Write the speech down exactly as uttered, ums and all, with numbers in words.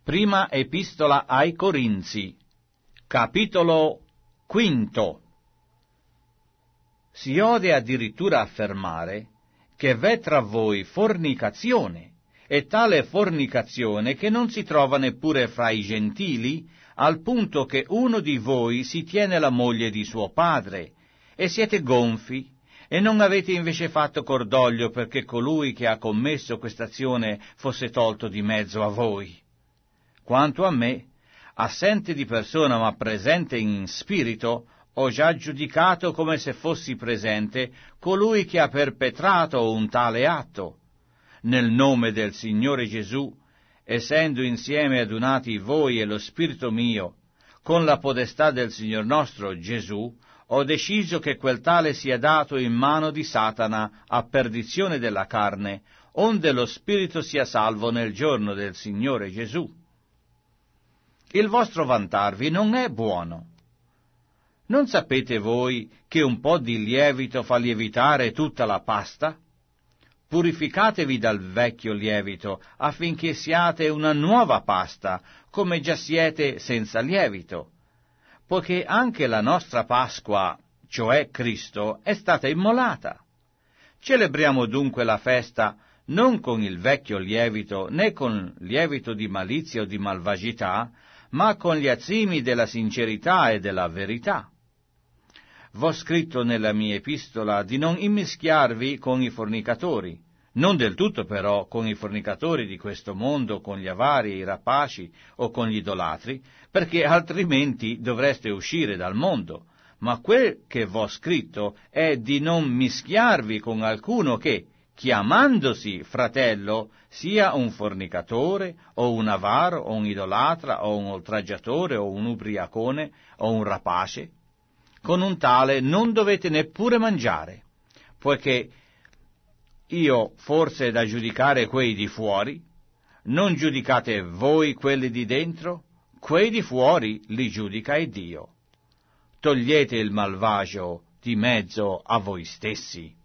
Prima epistola ai Corinzi, capitolo quinto. Si ode addirittura affermare che v'è tra voi fornicazione, e tale fornicazione che non si trova neppure fra i gentili, al punto che uno di voi si tiene la moglie di suo padre, e siete gonfi, e non avete invece fatto cordoglio perché colui che ha commesso quest'azione fosse tolto di mezzo a voi. Quanto a me, assente di persona ma presente in spirito, ho già giudicato come se fossi presente colui che ha perpetrato un tale atto. Nel nome del Signore Gesù, essendo insieme adunati voi e lo spirito mio, con la podestà del Signor nostro Gesù, ho deciso che quel tale sia dato in mano di Satana a perdizione della carne, onde lo spirito sia salvo nel giorno del Signore Gesù. Il vostro vantarvi non è buono. Non sapete voi che un po' di lievito fa lievitare tutta la pasta? Purificatevi dal vecchio lievito, affinché siate una nuova pasta, come già siete senza lievito, poiché anche la nostra Pasqua, cioè Cristo, è stata immolata. Celebriamo dunque la festa non con il vecchio lievito, né con lievito di malizia o di malvagità, ma con gli azimi della sincerità e della verità. V'ho scritto nella mia epistola di non immischiarvi con i fornicatori, non del tutto però con i fornicatori di questo mondo, con gli avari, i rapaci o con gli idolatri, perché altrimenti dovreste uscire dal mondo, ma quel che v'ho scritto è di non mischiarvi con alcuno che, chiamandosi fratello, sia un fornicatore, o un avaro, o un idolatra, o un oltraggiatore, o un ubriacone, o un rapace. Con un tale non dovete neppure mangiare, poiché io forse da giudicare quei di fuori, non giudicate voi quelli di dentro, quei di fuori li giudica Dio. Togliete il malvagio di mezzo a voi stessi.